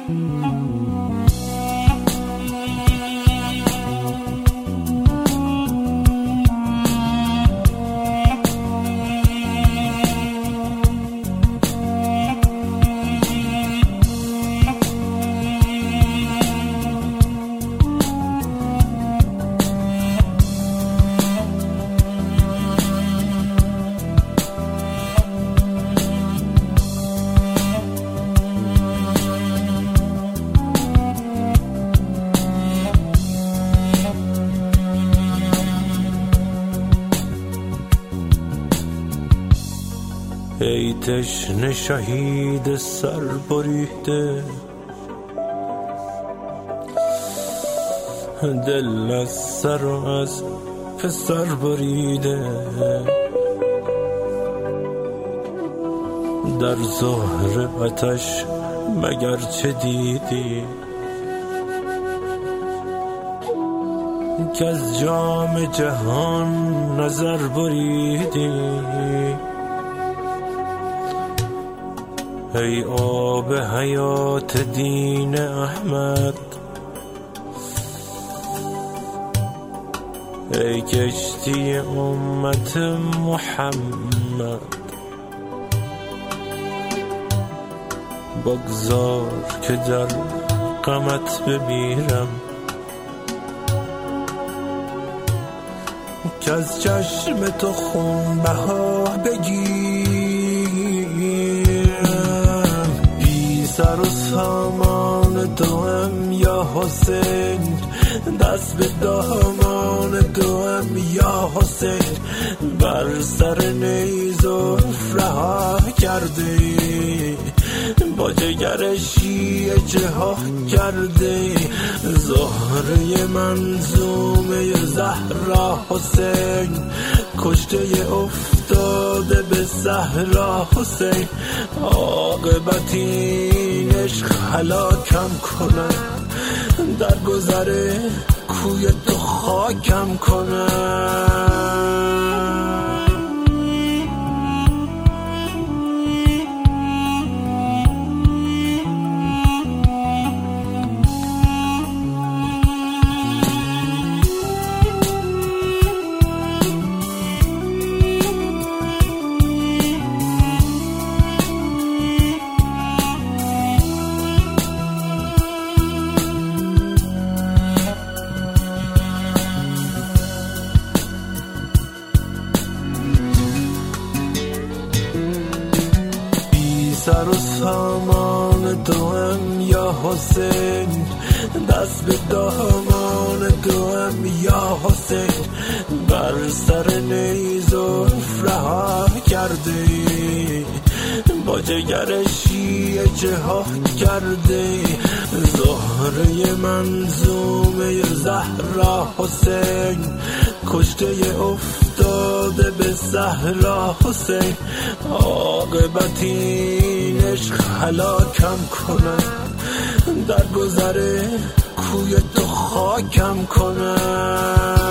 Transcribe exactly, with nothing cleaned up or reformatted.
ای تشنه شهید سر بریده، دل از سر و از پسر بریده، در زهر آتش مگر چه دیدی که از جام جهان نظر بریدی؟ ای آب حیات دین احمد، ای کشتی امت محمد، بگذار که در غمت بمیرم، که از چشم تو خون بها بگیرم. بی سر و سامان تو هم یا حسین، دست به دامان تو هم یا حسین، بر سر نیزف رها کرده، با جگر شیعه جهاد کرده، زهره منظومه زهرا حسین، کشته افتاده به صحرا حسین، عاقبت این عشق هلاکم کند، در گذر کوی تو خاکم کند. سر و سامان تو هم یا حسین، دست به دامان تو هم یا حسین، بر سر نیزف رها کرده، با جگر شیعه جهاد کرده، زهره منظومه زهرا حسین، کشته افتاده به صحرا حسین، عاقبت این عشق هلاکم کند، در گذر کوی تو خاکم کند.